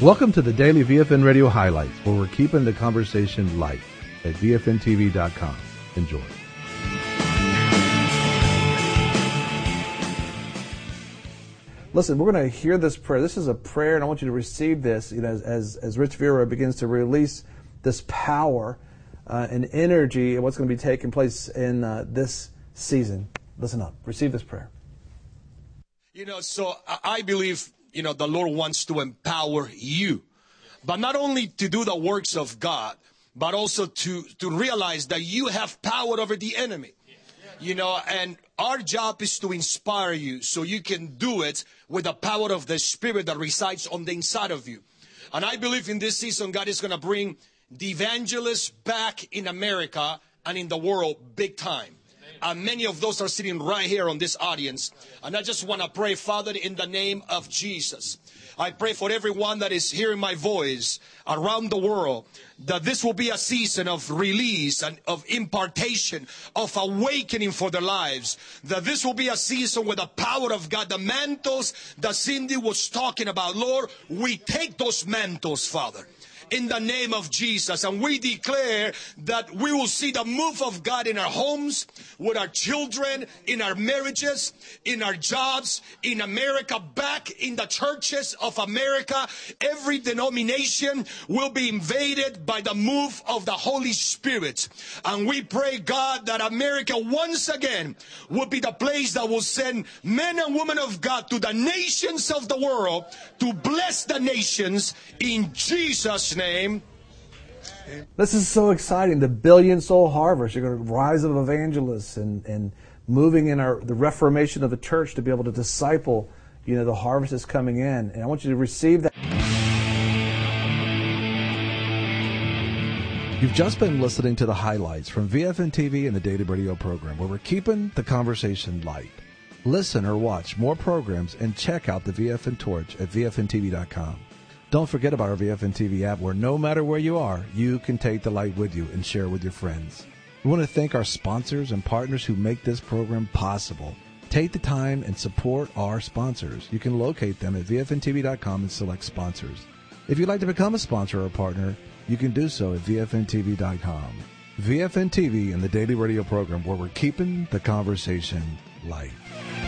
Welcome to the Daily VFN Radio Highlights, where we're keeping the conversation light at VFNTV.com. Enjoy. Listen, we're going to hear this prayer. This is a prayer, and I want you to receive this, as Rich Vera begins to release this power and energy and what's going to be taking place in this season. Listen up. Receive this prayer. So I believe, the Lord wants to empower you, but not only to do the works of God, but also to realize that you have power over the enemy. And our job is to inspire you so you can do it with the power of the Spirit that resides on the inside of you. And I believe in this season, God is going to bring the evangelists back in America and in the world big time. And many of those are sitting right here on this audience. And I just want to pray, Father, in the name of Jesus. I pray for everyone that is hearing my voice around the world, that this will be a season of release and of impartation, of awakening for their lives. That this will be a season with the power of God, the mantles that Cindy was talking about. Lord, we take those mantles, Father, in the name of Jesus. And we declare that we will see the move of God in our homes, with our children, in our marriages, in our jobs, in America, back in the churches of America. Every denomination will be invaded by the move of the Holy Spirit. And we pray, God, that America once again will be the place that will send men and women of God to the nations of the world to bless the nations in Jesus' name. This is so exciting. The billion soul harvest. You're going to rise of evangelists and moving in the reformation of the church to be able to disciple, the harvest is coming in. And I want you to receive that. You've just been listening to the highlights from VFN TV and the Daily Radio program, where we're keeping the conversation light. Listen or watch more programs and check out the VFN Torch at VFNTV.com. Don't forget about our VFN TV app, where no matter where you are, you can take the light with you and share with your friends. We want to thank our sponsors and partners who make this program possible. Take the time and support our sponsors. You can locate them at VFNTV.com and select sponsors. If you'd like to become a sponsor or a partner, you can do so at VFNTV.com. VFN TV and the Daily Radio program, where we're keeping the conversation light.